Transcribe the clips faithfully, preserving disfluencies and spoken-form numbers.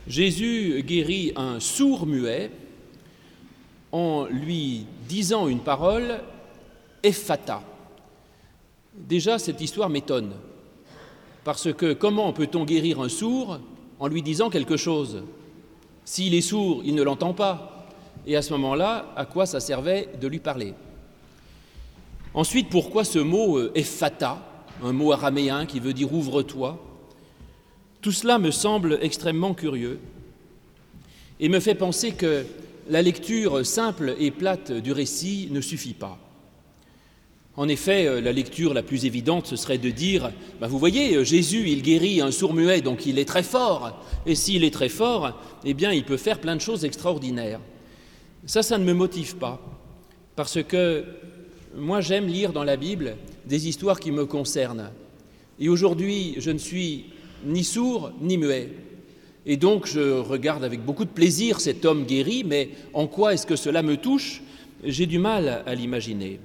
Jésus guérit un sourd-muet en lui disant une parole, Ephata. Déjà, cette histoire m'étonne, parce que comment peut-on guérir un sourd en lui disant quelque chose? S'il est sourd, il ne l'entend pas, et à ce moment-là, à quoi ça servait de lui parler? Ensuite, pourquoi ce mot euh, Ephata, un mot araméen qui veut dire « ouvre-toi » ? Tout cela me semble extrêmement curieux et me fait penser que la lecture simple et plate du récit ne suffit pas. En effet, la lecture la plus évidente, ce serait de dire ben « vous voyez, Jésus, il guérit un sourd-muet, donc il est très fort, et s'il est très fort, eh bien, il peut faire plein de choses extraordinaires. » Ça, ça ne me motive pas, parce que moi, j'aime lire dans la Bible des histoires qui me concernent. Et aujourd'hui, je ne suis ni sourd, ni muet. Et donc, je regarde avec beaucoup de plaisir cet homme guéri, mais en quoi est-ce que cela me touche? J'ai du mal à l'imaginer.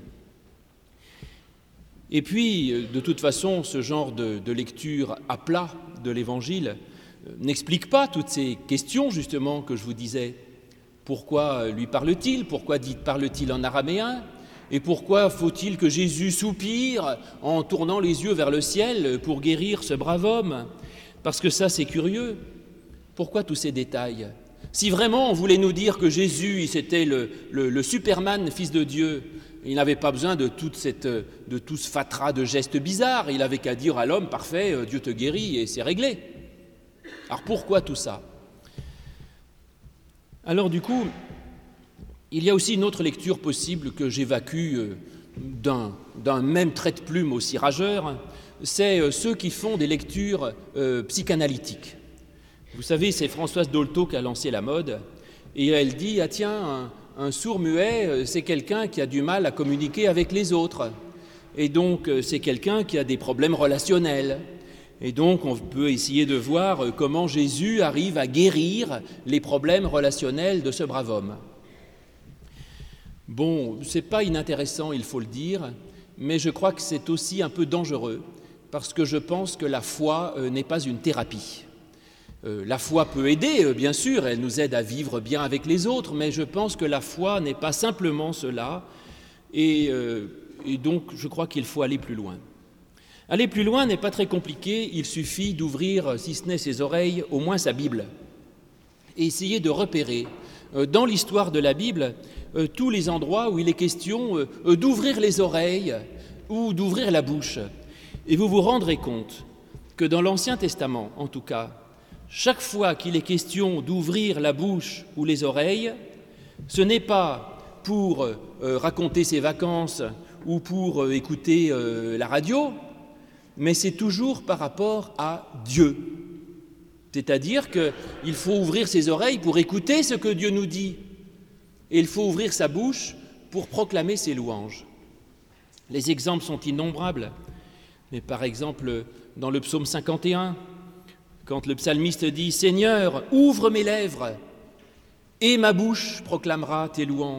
Et puis, de toute façon, ce genre de, de lecture à plat de l'Évangile n'explique pas toutes ces questions, justement, que je vous disais. Pourquoi lui parle-t-il? Pourquoi dit, parle-t-il en araméen? Et pourquoi faut-il que Jésus soupire en tournant les yeux vers le ciel pour guérir ce brave homme? Parce que ça, c'est curieux. Pourquoi tous ces détails? Si vraiment on voulait nous dire que Jésus, c'était le, le, le Superman, fils de Dieu, il n'avait pas besoin de, toute cette, de tout ce fatras de gestes bizarres. Il n'avait qu'à dire à l'homme, parfait, Dieu te guérit et c'est réglé. Alors pourquoi tout ça? Alors du coup, il y a aussi une autre lecture possible que j'évacue d'un, d'un même trait de plume aussi rageur, c'est ceux qui font des lectures euh, psychanalytiques. Vous savez, c'est Françoise Dolto qui a lancé la mode, et elle dit, ah tiens, un, un sourd-muet, c'est quelqu'un qui a du mal à communiquer avec les autres, et donc c'est quelqu'un qui a des problèmes relationnels. Et donc, on peut essayer de voir comment Jésus arrive à guérir les problèmes relationnels de ce brave homme. Bon, c'est pas inintéressant, il faut le dire, mais je crois que c'est aussi un peu dangereux, parce que je pense que la foi euh, n'est pas une thérapie. Euh, la foi peut aider, euh, bien sûr, elle nous aide à vivre bien avec les autres, mais je pense que la foi n'est pas simplement cela, et, euh, et donc je crois qu'il faut aller plus loin. Aller plus loin n'est pas très compliqué, il suffit d'ouvrir, si ce n'est ses oreilles, au moins sa Bible, et essayer de repérer euh, dans l'histoire de la Bible euh, tous les endroits où il est question euh, d'ouvrir les oreilles ou d'ouvrir la bouche. Et vous vous rendrez compte que dans l'Ancien Testament, en tout cas, chaque fois qu'il est question d'ouvrir la bouche ou les oreilles, ce n'est pas pour euh, raconter ses vacances ou pour euh, écouter euh, la radio, mais c'est toujours par rapport à Dieu. C'est-à-dire qu'il faut ouvrir ses oreilles pour écouter ce que Dieu nous dit, et il faut ouvrir sa bouche pour proclamer ses louanges. Les exemples sont innombrables, mais par exemple, dans le psaume cinquante et un, quand le psalmiste dit « Seigneur, ouvre mes lèvres, et ma bouche proclamera tes louanges ».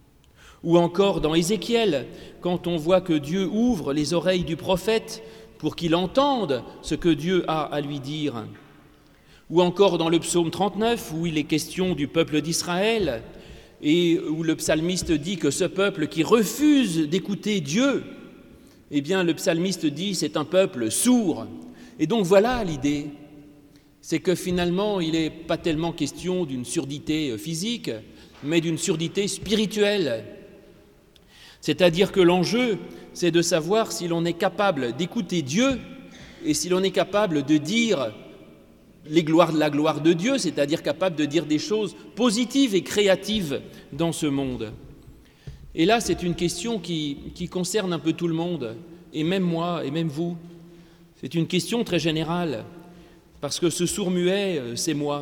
Ou encore dans Ézéchiel, quand on voit que Dieu ouvre les oreilles du prophète pour qu'il entende ce que Dieu a à lui dire. Ou encore dans le psaume trente-neuf, où il est question du peuple d'Israël, et où le psalmiste dit que ce peuple qui refuse d'écouter Dieu, eh bien le psalmiste dit c'est un peuple sourd. Et donc voilà l'idée, c'est que finalement il n'est pas tellement question d'une surdité physique, mais d'une surdité spirituelle. C'est-à-dire que l'enjeu, c'est de savoir si l'on est capable d'écouter Dieu et si l'on est capable de dire les gloires, la gloire de Dieu, c'est-à-dire capable de dire des choses positives et créatives dans ce monde. Et là, c'est une question qui, qui concerne un peu tout le monde, et même moi, et même vous. C'est une question très générale, parce que ce sourd-muet, c'est moi,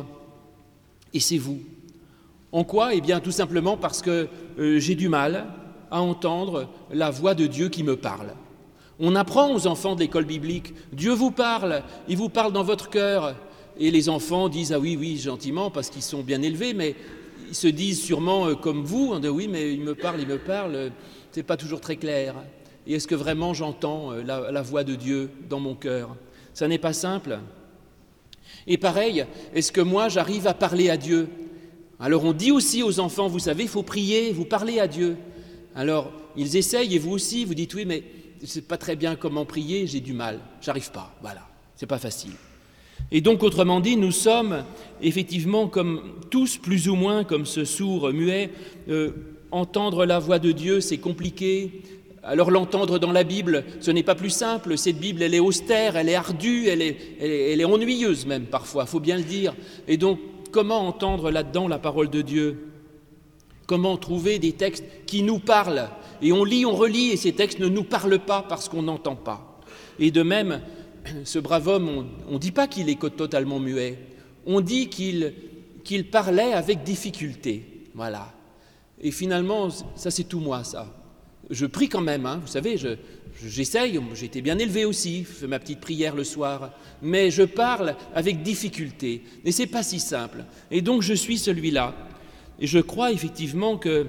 et c'est vous. En quoi? Eh bien, tout simplement parce que euh, j'ai du mal à entendre la voix de Dieu qui me parle. On apprend aux enfants de l'école biblique, Dieu vous parle, il vous parle dans votre cœur. Et les enfants disent « Ah oui, oui, gentiment, parce qu'ils sont bien élevés, mais ils se disent sûrement euh, comme vous, on dit « Oui, mais il me parle, il me parle, c'est pas toujours très clair. Et est-ce que vraiment j'entends euh, la, la voix de Dieu dans mon cœur ?» Ça n'est pas simple. Et pareil, est-ce que moi j'arrive à parler à Dieu? Alors on dit aussi aux enfants, vous savez, il faut prier, vous parlez à Dieu. Alors ils essayent et vous aussi, vous dites oui, mais je ne sais pas très bien comment prier, j'ai du mal, j'arrive pas, voilà, c'est pas facile. Et donc autrement dit, nous sommes effectivement comme tous plus ou moins comme ce sourd muet, euh, entendre la voix de Dieu c'est compliqué. Alors l'entendre dans la Bible, ce n'est pas plus simple, cette Bible elle est austère, elle est ardue, elle est, elle est, elle est ennuyeuse même parfois, il faut bien le dire. Et donc comment entendre là-dedans la parole de Dieu? Comment trouver des textes qui nous parlent? Et on lit, on relit et ces textes ne nous parlent pas parce qu'on n'entend pas. Et de même, ce brave homme, on ne dit pas qu'il est totalement muet, on dit qu'il, qu'il parlait avec difficulté, voilà. Et finalement, ça c'est tout moi ça. Je prie quand même, hein, vous savez, je, je, j'essaye, j'ai été bien élevé aussi, je fais ma petite prière le soir, mais je parle avec difficulté, et c'est pas si simple. Et donc je suis celui-là, et je crois effectivement que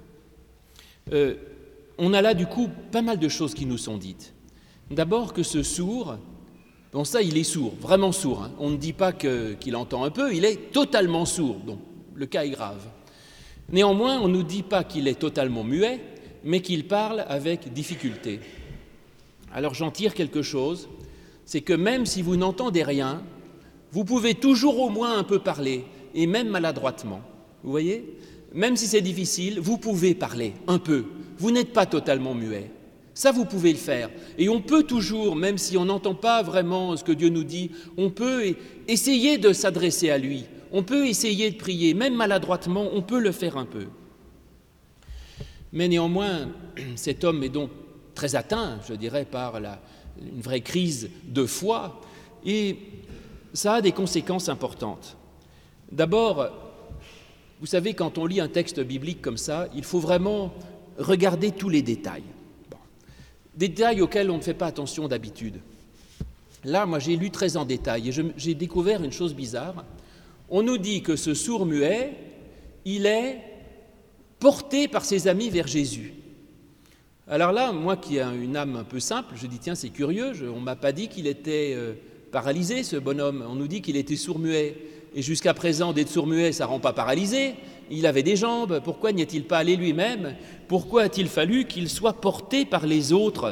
euh, on a là du coup pas mal de choses qui nous sont dites. D'abord que ce sourd, bon ça il est sourd, vraiment sourd, hein. On ne dit pas que, qu'il entend un peu, il est totalement sourd, donc le cas est grave. Néanmoins, on ne nous dit pas qu'il est totalement muet, mais qu'il parle avec difficulté. Alors j'en tire quelque chose, c'est que même si vous n'entendez rien, vous pouvez toujours au moins un peu parler, et même maladroitement. Vous voyez? Même si c'est difficile, vous pouvez parler un peu. Vous n'êtes pas totalement muet. Ça, vous pouvez le faire. Et on peut toujours, même si on n'entend pas vraiment ce que Dieu nous dit, on peut essayer de s'adresser à lui. On peut essayer de prier, même maladroitement, on peut le faire un peu. Mais néanmoins, cet homme est donc très atteint, je dirais, par la, une vraie crise de foi, et ça a des conséquences importantes. D'abord, vous savez, quand on lit un texte biblique comme ça, il faut vraiment regarder tous les détails. Bon. Des détails auxquels on ne fait pas attention d'habitude. Là, moi, j'ai lu très en détail, et je, j'ai découvert une chose bizarre. On nous dit que ce sourd-muet, il est porté par ses amis vers Jésus. Alors là, moi qui ai une âme un peu simple, je dis tiens, c'est curieux, je, on ne m'a pas dit qu'il était euh, paralysé, ce bonhomme, on nous dit qu'il était sourd-muet. Et jusqu'à présent, d'être sourd-muet, ça ne rend pas paralysé, il avait des jambes, pourquoi n'y est-il pas allé lui-même? Pourquoi a-t-il fallu qu'il soit porté par les autres?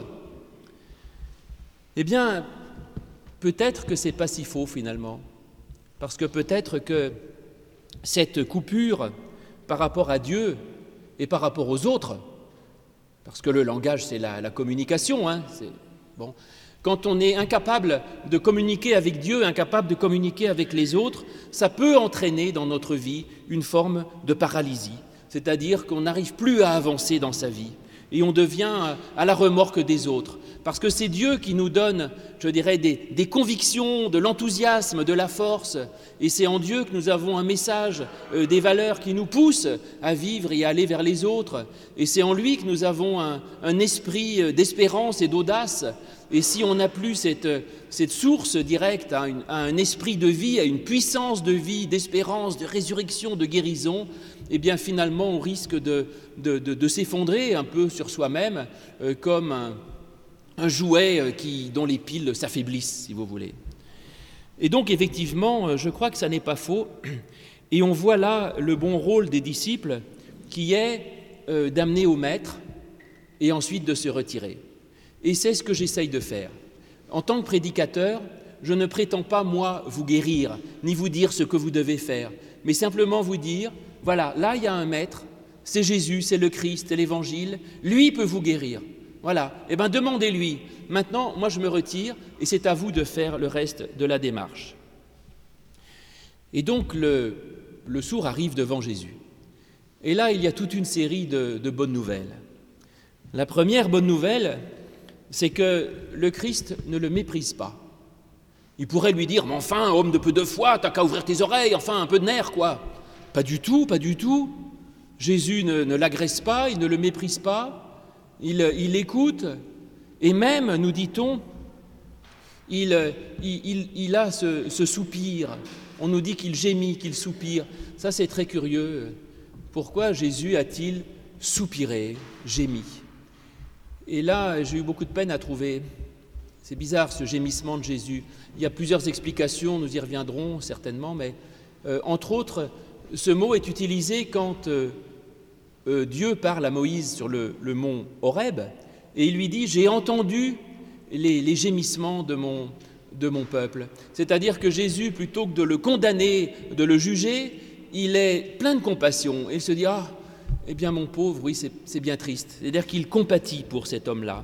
Eh bien, peut-être que ce n'est pas si faux finalement, parce que peut-être que cette coupure par rapport à Dieu et par rapport aux autres, parce que le langage c'est la, la communication, hein, c'est, bon. Quand on est incapable de communiquer avec Dieu, incapable de communiquer avec les autres, ça peut entraîner dans notre vie une forme de paralysie, c'est-à-dire qu'on n'arrive plus à avancer dans sa vie et on devient à la remorque des autres, parce que c'est Dieu qui nous donne, je dirais, des, des convictions, de l'enthousiasme, de la force, et c'est en Dieu que nous avons un message, euh, des valeurs qui nous poussent à vivre et à aller vers les autres, et c'est en lui que nous avons un, un esprit d'espérance et d'audace, et si on n'a plus cette, cette source directe à, une, à un esprit de vie, à une puissance de vie, d'espérance, de résurrection, de guérison, eh bien finalement on risque de, de, de, de s'effondrer un peu sur soi-même euh, comme un, un jouet qui, dont les piles s'affaiblissent, si vous voulez. Et donc effectivement, je crois que ça n'est pas faux, et on voit là le bon rôle des disciples qui est euh, d'amener au maître et ensuite de se retirer. Et c'est ce que j'essaye de faire. En tant que prédicateur, je ne prétends pas, moi, vous guérir, ni vous dire ce que vous devez faire, mais simplement vous dire, voilà, là il y a un maître, c'est Jésus, c'est le Christ, c'est l'Évangile, lui peut vous guérir. Voilà, eh bien demandez-lui. Maintenant, moi je me retire et c'est à vous de faire le reste de la démarche. Et donc le, le sourd arrive devant Jésus. Et là, il y a toute une série de, de bonnes nouvelles. La première bonne nouvelle, c'est que le Christ ne le méprise pas. Il pourrait lui dire « Mais enfin, homme de peu de foi, t'as qu'à ouvrir tes oreilles, enfin un peu de nerf, quoi !» Pas du tout, pas du tout. Jésus ne, ne l'agresse pas, il ne le méprise pas, il, il l'écoute, et même, nous dit-on, il, il, il a ce, ce soupir. On nous dit qu'il gémit, qu'il soupire. Ça, c'est très curieux. Pourquoi Jésus a-t-il soupiré, gémi ? Et là, j'ai eu beaucoup de peine à trouver C'est bizarre ce gémissement de Jésus. Il y a plusieurs explications, nous y reviendrons certainement, mais euh, entre autres, ce mot est utilisé quand euh, euh, Dieu parle à Moïse sur le, le mont Horeb et il lui dit « J'ai entendu les, les gémissements de mon, de mon peuple ». C'est-à-dire que Jésus, plutôt que de le condamner, de le juger, il est plein de compassion et il se dit « Ah, eh bien mon pauvre, oui, c'est, c'est bien triste ». C'est-à-dire qu'il compatit pour cet homme-là.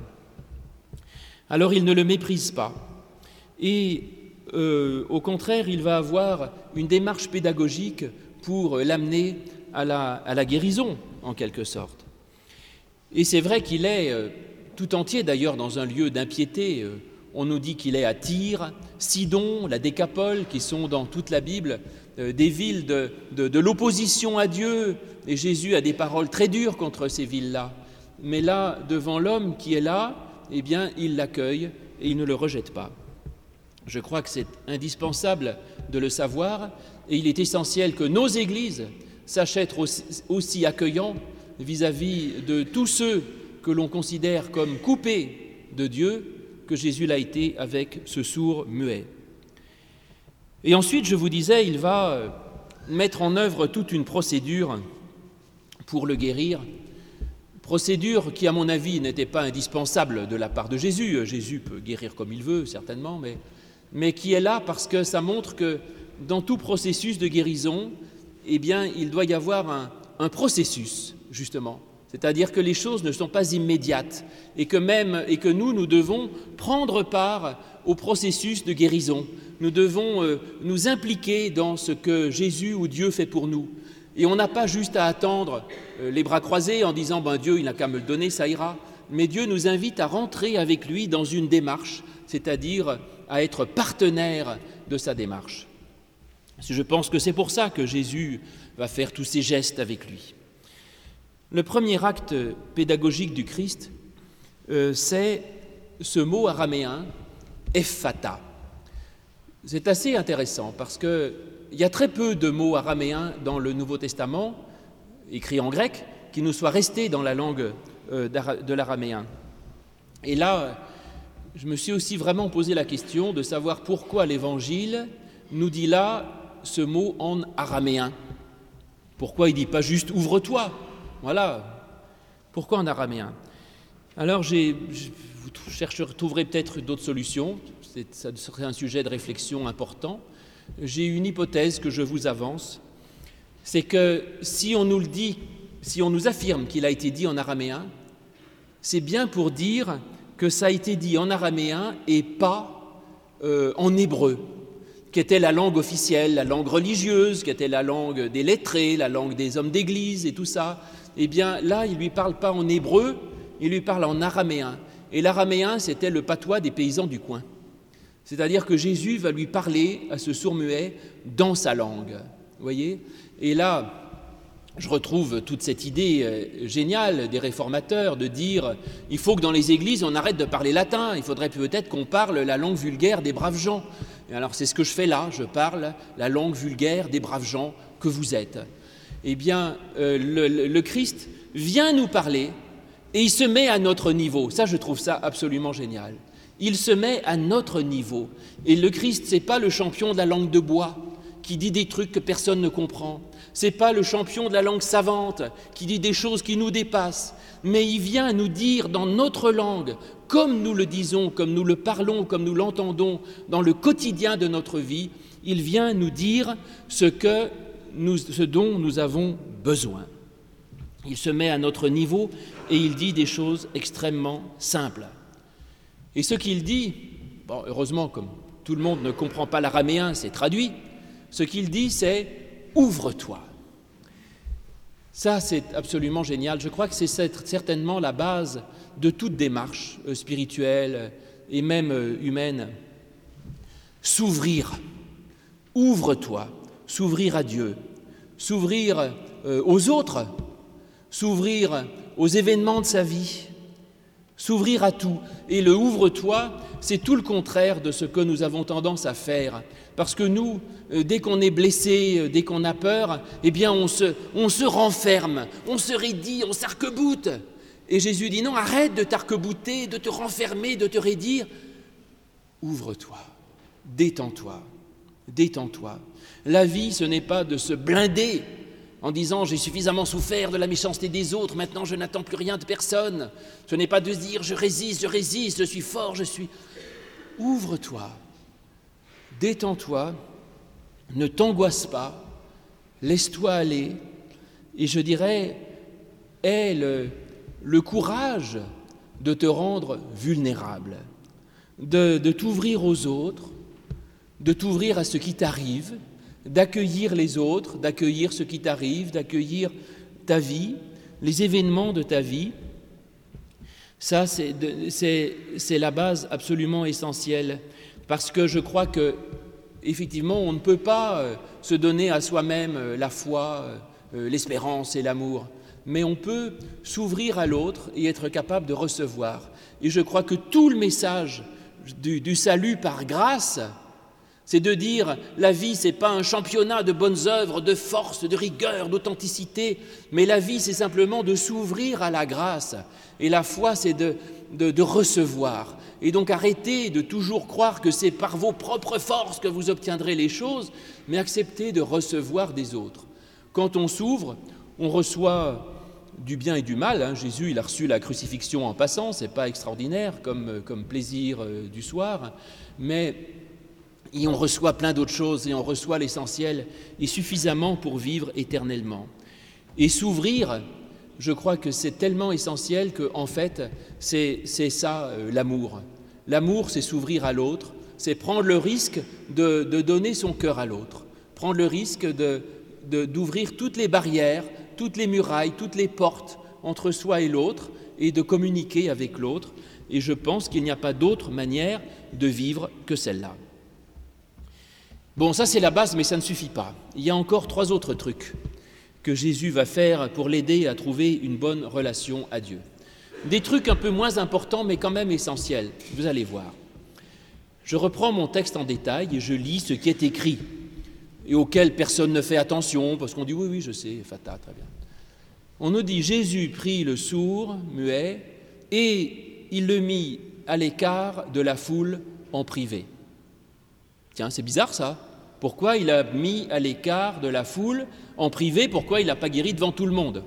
Alors il ne le méprise pas. Et euh, au contraire, il va avoir une démarche pédagogique pour l'amener à la, à la guérison, en quelque sorte. Et c'est vrai qu'il est euh, tout entier, d'ailleurs, dans un lieu d'impiété. Euh, on nous dit qu'il est à Tyr, Sidon, la Décapole, qui sont dans toute la Bible, euh, des villes de, de, de l'opposition à Dieu. Et Jésus a des paroles très dures contre ces villes-là. Mais là, devant l'homme qui est là, eh bien, il l'accueille et il ne le rejette pas. Je crois que c'est indispensable de le savoir et il est essentiel que nos églises sachent être aussi, aussi accueillants vis-à-vis de tous ceux que l'on considère comme coupés de Dieu, que Jésus l'a été avec ce sourd muet. Et ensuite, je vous disais, il va mettre en œuvre toute une procédure pour le guérir, procédure qui, à mon avis, n'était pas indispensable de la part de Jésus. Jésus peut guérir comme il veut, certainement, mais, mais qui est là parce que ça montre que dans tout processus de guérison, eh bien, il doit y avoir un, un processus, justement. C'est-à-dire que les choses ne sont pas immédiates et que même et que nous, nous devons prendre part au processus de guérison. Nous devons euh, nous impliquer dans ce que Jésus ou Dieu fait pour nous. Et on n'a pas juste à attendre euh, les bras croisés en disant ben, « Dieu, il n'a qu'à me le donner, ça ira ». Mais Dieu nous invite à rentrer avec lui dans une démarche, c'est-à-dire à être partenaire de sa démarche. Je pense que c'est pour ça que Jésus va faire tous ces gestes avec lui. Le premier acte pédagogique du Christ, euh, c'est ce mot araméen, ephata. C'est assez intéressant parce qu'il y a très peu de mots araméens dans le Nouveau Testament, écrits en grec, qui nous soient restés dans la langue euh, de l'araméen. Et là, je me suis aussi vraiment posé la question de savoir pourquoi l'Évangile nous dit là ce mot en araméen. Pourquoi il ne dit pas juste « ouvre-toi » ? Voilà. Pourquoi en araméen ? Alors, j'ai, je, vous chercherez, trouverez peut-être d'autres solutions. C'est, ça serait un sujet de réflexion important. J'ai une hypothèse que je vous avance. C'est que si on nous le dit, si on nous affirme qu'il a été dit en araméen, c'est bien pour dire que ça a été dit en araméen et pas euh, en hébreu, qui était la langue officielle, la langue religieuse, qui était la langue des lettrés, la langue des hommes d'église et tout ça. Eh bien, là, il ne lui parle pas en hébreu, il lui parle en araméen. Et l'araméen, c'était le patois des paysans du coin. C'est-à-dire que Jésus va lui parler à ce sourd-muet dans sa langue. Vous voyez ? Et là, je retrouve toute cette idée géniale des réformateurs de dire il faut que dans les églises, on arrête de parler latin. Il faudrait peut-être qu'on parle la langue vulgaire des braves gens. Et alors, c'est ce que je fais là. Je parle la langue vulgaire des braves gens que vous êtes. Eh bien, euh, le, le Christ vient nous parler et il se met à notre niveau. Ça, je trouve ça absolument génial. Il se met à notre niveau. Et le Christ, ce n'est pas le champion de la langue de bois qui dit des trucs que personne ne comprend. Ce n'est pas le champion de la langue savante qui dit des choses qui nous dépassent. Mais il vient nous dire dans notre langue, comme nous le disons, comme nous le parlons, comme nous l'entendons dans le quotidien de notre vie, il vient nous dire ce que Nous, ce dont nous avons besoin. Il se met à notre niveau et il dit des choses extrêmement simples. Et ce qu'il dit, bon, heureusement, comme tout le monde ne comprend pas l'araméen, c'est traduit, ce qu'il dit, c'est « ouvre-toi ». Ça, c'est absolument génial. Je crois que c'est certainement la base de toute démarche spirituelle et même humaine. S'ouvrir, ouvre-toi. S'ouvrir à Dieu, s'ouvrir euh, aux autres, s'ouvrir aux événements de sa vie, s'ouvrir à tout. Et le « ouvre-toi », c'est tout le contraire de ce que nous avons tendance à faire. Parce que nous, euh, dès qu'on est blessé, euh, dès qu'on a peur, eh bien on se, on se renferme, on se raidit, on s'arc-boute. Et Jésus dit non, arrête de t'arc-bouter, de te renfermer, de te raidir. ouvre-toi, détends-toi, détends-toi. La vie, ce n'est pas de se blinder en disant « j'ai suffisamment souffert de la méchanceté des autres, maintenant je n'attends plus rien de personne ». Ce n'est pas de se dire « je résiste, je résiste, je suis fort, je suis… » Ouvre-toi, détends-toi, ne t'angoisse pas, laisse-toi aller, et je dirais, aie le, le courage de te rendre vulnérable, de, de t'ouvrir aux autres, de t'ouvrir à ce qui t'arrive, d'accueillir les autres, d'accueillir ce qui t'arrive, d'accueillir ta vie, les événements de ta vie. Ça, c'est, c'est, c'est la base absolument essentielle, parce que je crois que, effectivement, on ne peut pas se donner à soi-même la foi, l'espérance et l'amour, mais on peut s'ouvrir à l'autre et être capable de recevoir. Et je crois que tout le message du, du salut par grâce, c'est de dire la vie, ce n'est pas un championnat de bonnes œuvres, de force, de rigueur, d'authenticité, mais la vie, c'est simplement de s'ouvrir à la grâce. Et la foi, c'est de, de, de recevoir. Et donc arrêtez de toujours croire que c'est par vos propres forces que vous obtiendrez les choses, mais acceptez de recevoir des autres. Quand on s'ouvre, on reçoit du bien et du mal. Hein. Jésus, il a reçu la crucifixion en passant, ce n'est pas extraordinaire comme, comme plaisir euh, du soir, mais et on reçoit plein d'autres choses et on reçoit l'essentiel et suffisamment pour vivre éternellement. Et s'ouvrir, je crois que c'est tellement essentiel que, en fait, c'est, c'est ça euh, l'amour. L'amour, c'est s'ouvrir à l'autre, c'est prendre le risque de, de donner son cœur à l'autre, prendre le risque de, de, d'ouvrir toutes les barrières, toutes les murailles, toutes les portes entre soi et l'autre et de communiquer avec l'autre. Et je pense qu'il n'y a pas d'autre manière de vivre que celle-là. Bon, ça c'est la base, mais ça ne suffit pas. Il y a encore trois autres trucs que Jésus va faire pour l'aider à trouver une bonne relation à Dieu. Des trucs un peu moins importants, mais quand même essentiels. Vous allez voir. Je reprends mon texte en détail et je lis ce qui est écrit et auquel personne ne fait attention, parce qu'on dit oui, oui, je sais, fata, très bien. On nous dit Jésus prit le sourd, muet, et il le mit à l'écart de la foule en privé. Tiens, c'est bizarre ça. Pourquoi il a mis à l'écart de la foule en privé? Pourquoi il n'a pas guéri devant tout le monde?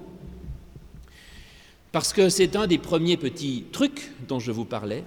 Parce que c'est un des premiers petits trucs dont je vous parlais,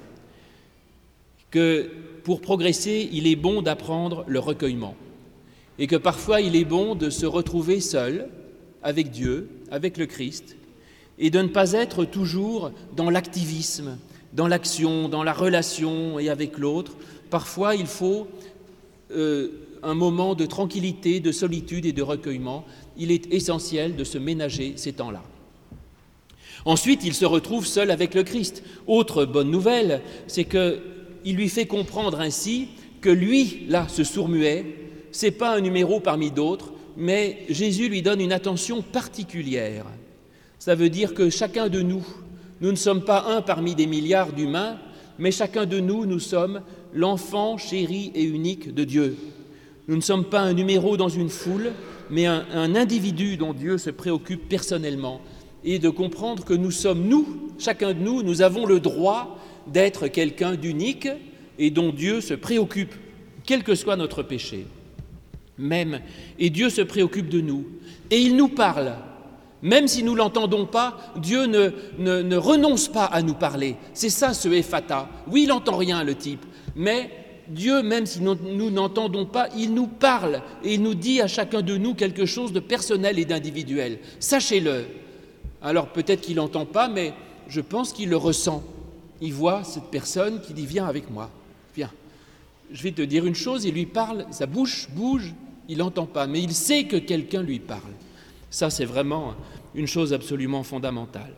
que pour progresser, il est bon d'apprendre le recueillement. Et que parfois, il est bon de se retrouver seul avec Dieu, avec le Christ, et de ne pas être toujours dans l'activisme, dans l'action, dans la relation et avec l'autre. Parfois, il faut euh, un moment de tranquillité, de solitude et de recueillement. Il est essentiel de se ménager ces temps-là. Ensuite, il se retrouve seul avec le Christ. Autre bonne nouvelle, c'est qu'il lui fait comprendre ainsi que lui, là, ce sourd-muet, ce n'est pas un numéro parmi d'autres, mais Jésus lui donne une attention particulière. Ça veut dire que chacun de nous, nous ne sommes pas un parmi des milliards d'humains, mais chacun de nous, nous sommes l'enfant chéri et unique de Dieu. Nous ne sommes pas un numéro dans une foule, mais un, un individu dont Dieu se préoccupe personnellement. Et de comprendre que nous sommes nous, chacun de nous, nous avons le droit d'être quelqu'un d'unique et dont Dieu se préoccupe, quel que soit notre péché. Même, et Dieu se préoccupe de nous. Et il nous parle. Même si nous ne l'entendons pas, Dieu ne, ne, ne renonce pas à nous parler. C'est ça ce ephata. Oui, il n'entend rien, le type, mais Dieu, même si nous, nous n'entendons pas, il nous parle et il nous dit à chacun de nous quelque chose de personnel et d'individuel. Sachez-le. Alors peut-être qu'il n'entend pas, mais je pense qu'il le ressent. Il voit cette personne qui dit « Viens avec moi, viens. Je vais te dire une chose », il lui parle, sa bouche bouge, il n'entend pas, mais il sait que quelqu'un lui parle. Ça, c'est vraiment une chose absolument fondamentale.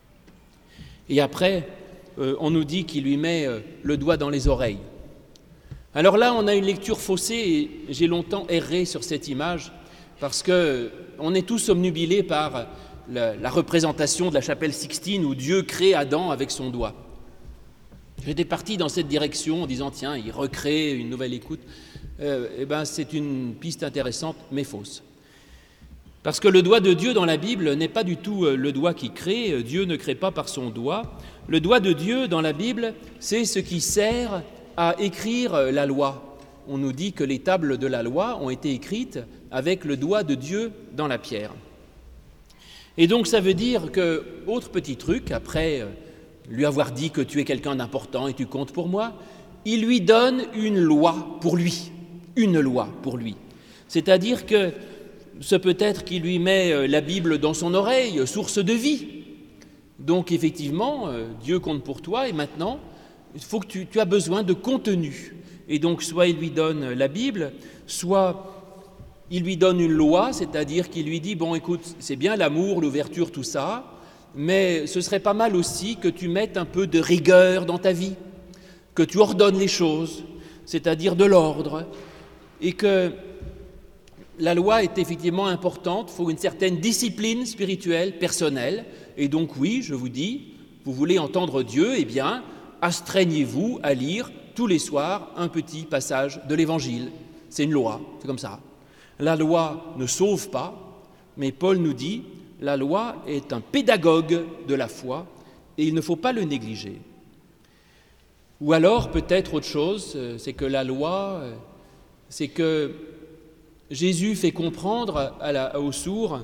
Et après, euh, on nous dit qu'il lui met euh, le doigt dans les oreilles. Alors là, on a une lecture faussée et j'ai longtemps erré sur cette image parce qu'on est tous obnubilés par la, la représentation de la chapelle Sixtine où Dieu crée Adam avec son doigt. J'étais parti dans cette direction en disant « Tiens, il recrée une nouvelle écoute euh, ». Eh bien, c'est une piste intéressante, mais fausse. Parce que le doigt de Dieu dans la Bible n'est pas du tout le doigt qui crée. Dieu ne crée pas par son doigt. Le doigt de Dieu dans la Bible, c'est ce qui sert à écrire la loi. On nous dit que les tables de la loi ont été écrites avec le doigt de Dieu dans la pierre. Et donc ça veut dire que, autre petit truc, après lui avoir dit que tu es quelqu'un d'important et tu comptes pour moi, il lui donne une loi pour lui, une loi pour lui. C'est-à-dire que ce peut-être qu'il lui met la Bible dans son oreille, source de vie. Donc effectivement, Dieu compte pour toi et maintenant, il faut que tu, tu as besoin de contenu. Et donc soit il lui donne la Bible, soit il lui donne une loi, c'est-à-dire qu'il lui dit, bon écoute, c'est bien l'amour, l'ouverture, tout ça, mais ce serait pas mal aussi que tu mettes un peu de rigueur dans ta vie, que tu ordonnes les choses, c'est-à-dire de l'ordre, et que la loi est effectivement importante, il faut une certaine discipline spirituelle, personnelle, et donc oui, je vous dis, vous voulez entendre Dieu, eh bien, astreignez-vous à lire tous les soirs un petit passage de l'Évangile. C'est une loi, c'est comme ça. La loi ne sauve pas, mais Paul nous dit, la loi est un pédagogue de la foi et il ne faut pas le négliger. Ou alors, peut-être autre chose, c'est que la loi, c'est que Jésus fait comprendre à la, aux sourds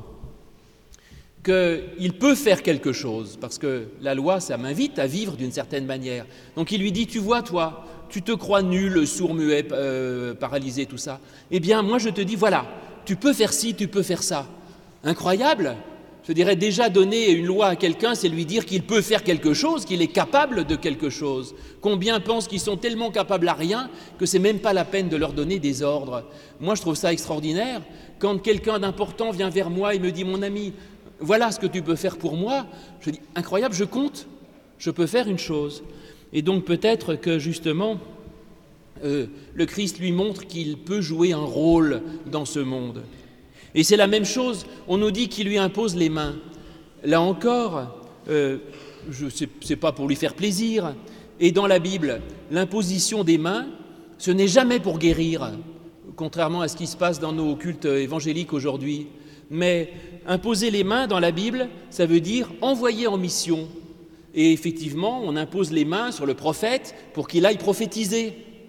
qu'il peut faire quelque chose, parce que la loi, ça m'invite à vivre d'une certaine manière. Donc il lui dit, tu vois, toi, tu te crois nul, sourd, muet, euh, paralysé, tout ça. Eh bien, moi, je te dis, voilà, tu peux faire ci, tu peux faire ça. Incroyable. Je dirais, déjà donner une loi à quelqu'un, c'est lui dire qu'il peut faire quelque chose, qu'il est capable de quelque chose. Combien pensent qu'ils sont tellement capables à rien que c'est même pas la peine de leur donner des ordres. Moi, je trouve ça extraordinaire. Quand quelqu'un d'important vient vers moi et me dit, mon ami, voilà ce que tu peux faire pour moi, je dis, incroyable, je compte, je peux faire une chose. Et donc peut-être que justement, euh, le Christ lui montre qu'il peut jouer un rôle dans ce monde. Et c'est la même chose, on nous dit qu'il lui impose les mains. Là encore, euh, je, c'est, c'est pas pour lui faire plaisir. Et dans la Bible, l'imposition des mains, ce n'est jamais pour guérir, contrairement à ce qui se passe dans nos cultes évangéliques aujourd'hui. Mais imposer les mains dans la Bible, ça veut dire envoyer en mission. Et effectivement, on impose les mains sur le prophète pour qu'il aille prophétiser.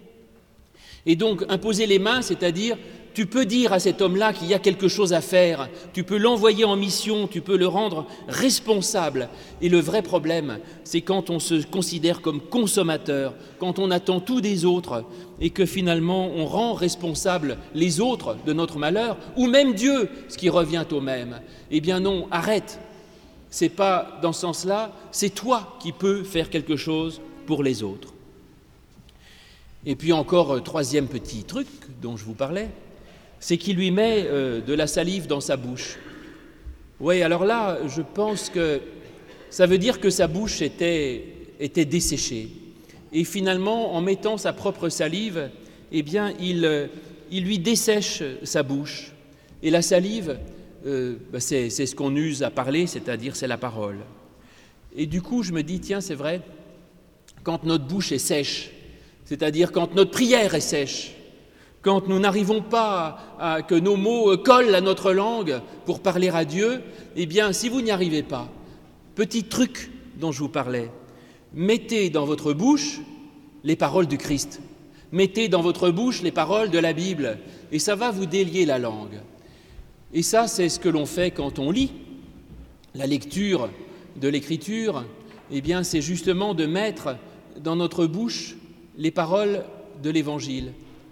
Et donc, imposer les mains, c'est-à-dire, tu peux dire à cet homme-là qu'il y a quelque chose à faire, tu peux l'envoyer en mission, tu peux le rendre responsable. Et le vrai problème, c'est quand on se considère comme consommateur, quand on attend tout des autres et que finalement on rend responsables les autres de notre malheur, ou même Dieu, ce qui revient au même. Eh bien non, arrête. C'est pas dans ce sens-là, c'est toi qui peux faire quelque chose pour les autres. Et puis encore, troisième petit truc dont je vous parlais, c'est qu'il lui met euh, de la salive dans sa bouche. Oui, alors là, je pense que ça veut dire que sa bouche était, était desséchée. Et finalement, en mettant sa propre salive, eh bien, il, il lui dessèche sa bouche. Et la salive, euh, bah c'est, c'est ce qu'on use à parler, c'est-à-dire c'est la parole. Et du coup, je me dis, tiens, c'est vrai, quand notre bouche est sèche, c'est-à-dire quand notre prière est sèche, quand nous n'arrivons pas à, à que nos mots collent à notre langue pour parler à Dieu, eh bien, si vous n'y arrivez pas, petit truc dont je vous parlais, mettez dans votre bouche les paroles du Christ, mettez dans votre bouche les paroles de la Bible, et ça va vous délier la langue. Et ça, c'est ce que l'on fait quand on lit. La lecture de l'Écriture, eh bien, c'est justement de mettre dans notre bouche les paroles de l'Évangile.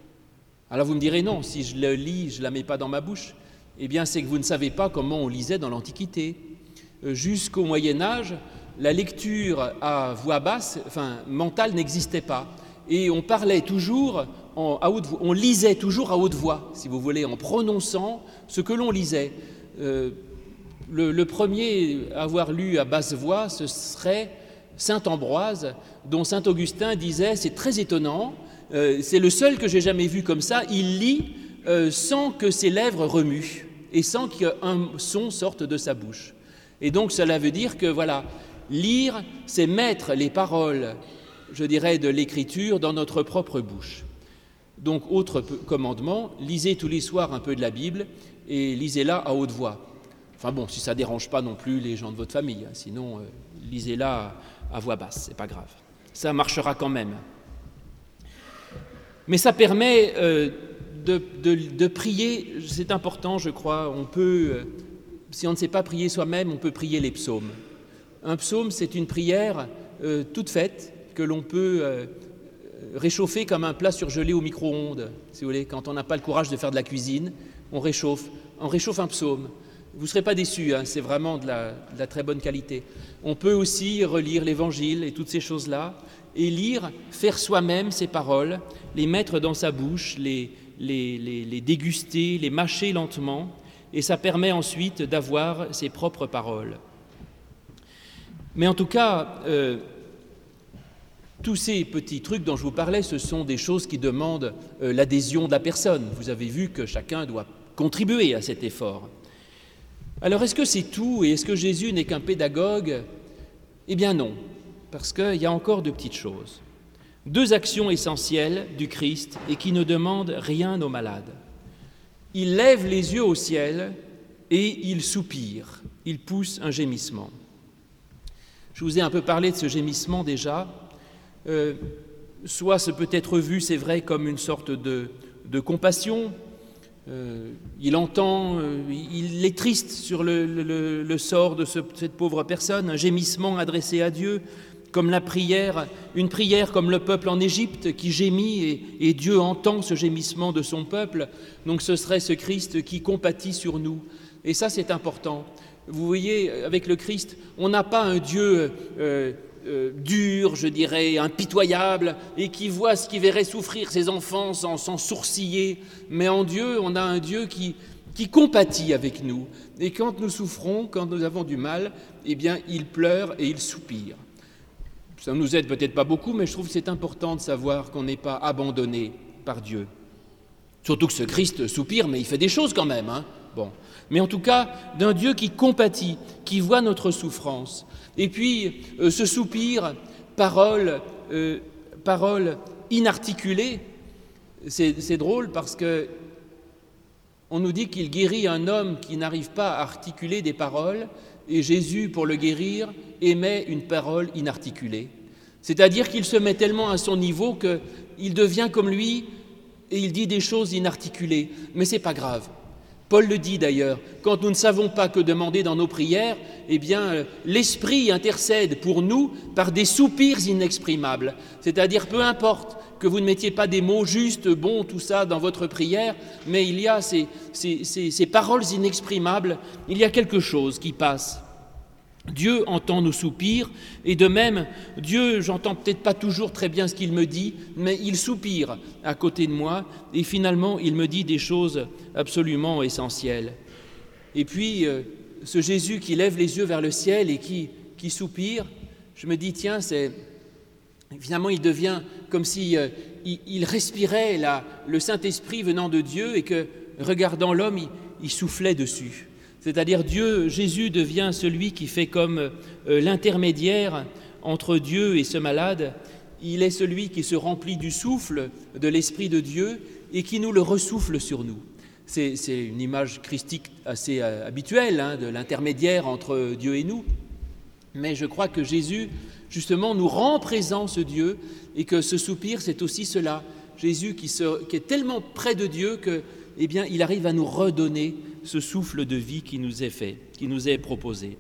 Alors vous me direz, non, si je le lis, je ne la mets pas dans ma bouche. Eh bien, c'est que vous ne savez pas comment on lisait dans l'Antiquité. Jusqu'au Moyen-Âge, la lecture à voix basse, enfin, mentale, n'existait pas. Et on parlait toujours en, à haute voix, on lisait toujours à haute voix, si vous voulez, en prononçant ce que l'on lisait. Euh, le, le premier à avoir lu à basse voix, ce serait saint Ambroise, dont saint Augustin disait, c'est très étonnant, euh, c'est le seul que j'ai jamais vu comme ça, il lit euh, sans que ses lèvres remuent et sans qu'un son sorte de sa bouche. Et donc cela veut dire que voilà, lire, c'est mettre les paroles, je dirais, de l'Écriture dans notre propre bouche. Donc autre commandement, lisez tous les soirs un peu de la Bible et lisez-la à haute voix. Enfin bon, si ça ne dérange pas non plus les gens de votre famille, hein, sinon euh, lisez-la à voix basse, c'est pas grave. Ça marchera quand même. Mais ça permet euh, de, de, de prier, c'est important je crois, on peut, euh, si on ne sait pas prier soi-même, on peut prier les psaumes. Un psaume, c'est une prière euh, toute faite que l'on peut euh, réchauffer comme un plat surgelé au micro-ondes, si vous voulez, quand on n'a pas le courage de faire de la cuisine, on réchauffe, on réchauffe un psaume. Vous ne serez pas déçus, hein, c'est vraiment de la, de la très bonne qualité. On peut aussi relire l'Évangile et toutes ces choses-là, et lire, faire soi-même ces paroles, les mettre dans sa bouche, les, les, les, les déguster, les mâcher lentement, et ça permet ensuite d'avoir ses propres paroles. Mais en tout cas, euh, tous ces petits trucs dont je vous parlais, ce sont des choses qui demandent euh, l'adhésion de la personne. Vous avez vu que chacun doit contribuer à cet effort. Alors, est-ce que c'est tout et est-ce que Jésus n'est qu'un pédagogue ? Eh bien non, parce qu'il y a encore de petites choses. Deux actions essentielles du Christ et qui ne demandent rien aux malades. Il lève les yeux au ciel et il soupire, il pousse un gémissement. Je vous ai un peu parlé de ce gémissement déjà. Euh, soit ce peut être vu, c'est vrai, comme une sorte de, de compassion. Euh, il entend, euh, il est triste sur le, le, le sort de ce, cette pauvre personne, un gémissement adressé à Dieu, comme la prière, une prière comme le peuple en Égypte qui gémit et, et Dieu entend ce gémissement de son peuple. Donc ce serait ce Christ qui compatit sur nous. Et ça, c'est important. Vous voyez, avec le Christ, on n'a pas un Dieu euh, euh, dur, je dirais, impitoyable, et qui voit ce qui verrait souffrir ses enfants sans, sans sourciller. Mais en Dieu, on a un Dieu qui, qui compatit avec nous. Et quand nous souffrons, quand nous avons du mal, eh bien, il pleure et il soupire. Ça ne nous aide peut-être pas beaucoup, mais je trouve que c'est important de savoir qu'on n'est pas abandonné par Dieu. Surtout que ce Christ soupire, mais il fait des choses quand même, hein. Bon. Mais en tout cas, d'un Dieu qui compatit, qui voit notre souffrance. Et puis, euh, ce soupir, parole, euh, parole inarticulée, c'est, c'est drôle parce que on nous dit qu'il guérit un homme qui n'arrive pas à articuler des paroles, et Jésus, pour le guérir, émet une parole inarticulée. C'est-à-dire qu'il se met tellement à son niveau qu'il devient comme lui et il dit des choses inarticulées. Mais ce n'est pas grave. Paul le dit d'ailleurs, quand nous ne savons pas que demander dans nos prières, eh bien, l'Esprit intercède pour nous par des soupirs inexprimables. C'est-à-dire, peu importe que vous ne mettiez pas des mots justes, bons, tout ça, dans votre prière, mais il y a ces, ces, ces, ces paroles inexprimables, il y a quelque chose qui passe. Dieu entend nos soupirs, et de même, Dieu, j'entends peut-être pas toujours très bien ce qu'il me dit, mais il soupire à côté de moi, et finalement, il me dit des choses absolument essentielles. Et puis, euh, ce Jésus qui lève les yeux vers le ciel et qui, qui soupire, je me dis, tiens, c'est... Finalement, il devient comme si euh, il, il respirait la, le Saint-Esprit venant de Dieu et que, regardant l'homme, il, il soufflait dessus. C'est-à-dire Dieu, Jésus devient celui qui fait comme euh, l'intermédiaire entre Dieu et ce malade. Il est celui qui se remplit du souffle de l'Esprit de Dieu et qui nous le ressouffle sur nous. C'est, c'est une image christique assez euh, habituelle, hein, de l'intermédiaire entre Dieu et nous. Mais je crois que Jésus, justement, nous rend présent ce Dieu et que ce soupir, c'est aussi cela. Jésus qui, se, qui est tellement près de Dieu que, eh bien, il arrive à nous redonner ce souffle de vie qui nous est fait, qui nous est proposé.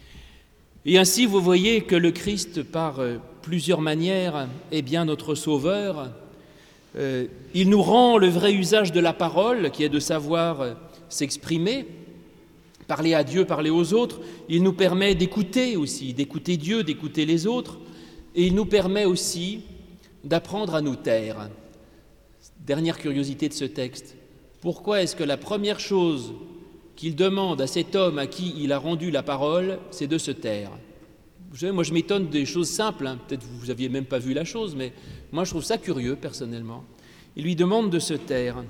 Et ainsi, vous voyez que le Christ, par euh, plusieurs manières, est bien notre Sauveur. Euh, il nous rend le vrai usage de la parole, qui est de savoir euh, s'exprimer, parler à Dieu, parler aux autres. Il nous permet d'écouter aussi, d'écouter Dieu, d'écouter les autres. Et il nous permet aussi d'apprendre à nous taire. Dernière curiosité de ce texte. Pourquoi est-ce que la première chose qu'il demande à cet homme à qui il a rendu la parole, c'est de se taire ? Vous savez, moi je m'étonne des choses simples, hein. Peut-être que vous n'aviez même pas vu la chose, mais moi je trouve ça curieux personnellement. Il lui demande de se taire.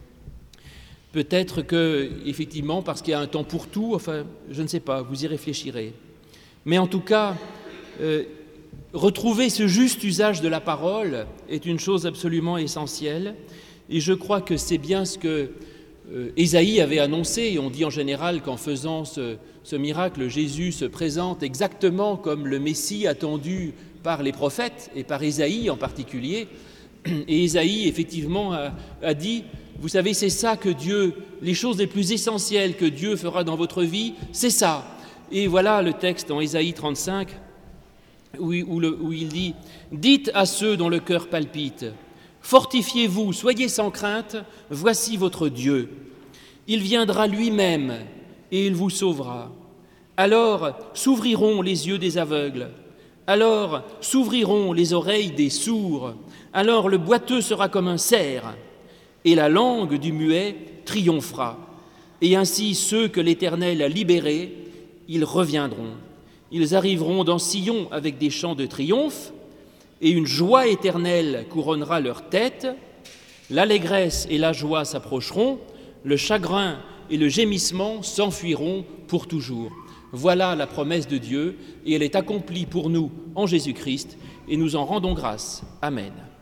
Peut-être que, effectivement, parce qu'il y a un temps pour tout, enfin, je ne sais pas, vous y réfléchirez. Mais en tout cas, euh, retrouver ce juste usage de la parole est une chose absolument essentielle. Et je crois que c'est bien ce que euh, Ésaïe avait annoncé. Et on dit en général qu'en faisant ce, ce miracle, Jésus se présente exactement comme le Messie attendu par les prophètes, et par Ésaïe en particulier. Et Ésaïe, effectivement, a, a dit, vous savez, c'est ça que Dieu, les choses les plus essentielles que Dieu fera dans votre vie, c'est ça. Et voilà le texte en Ésaïe trente-cinq, où, où, le, où il dit « Dites à ceux dont le cœur palpite, fortifiez-vous, soyez sans crainte, voici votre Dieu. Il viendra lui-même et il vous sauvera. Alors s'ouvriront les yeux des aveugles, alors s'ouvriront les oreilles des sourds, alors le boiteux sera comme un cerf, et la langue du muet triomphera. Et ainsi ceux que l'Éternel a libérés, ils reviendront. Ils arriveront dans Sion avec des chants de triomphe, et une joie éternelle couronnera leur tête. L'allégresse et la joie s'approcheront, le chagrin et le gémissement s'enfuiront pour toujours. » Voilà la promesse de Dieu, et elle est accomplie pour nous en Jésus-Christ, et nous en rendons grâce. Amen.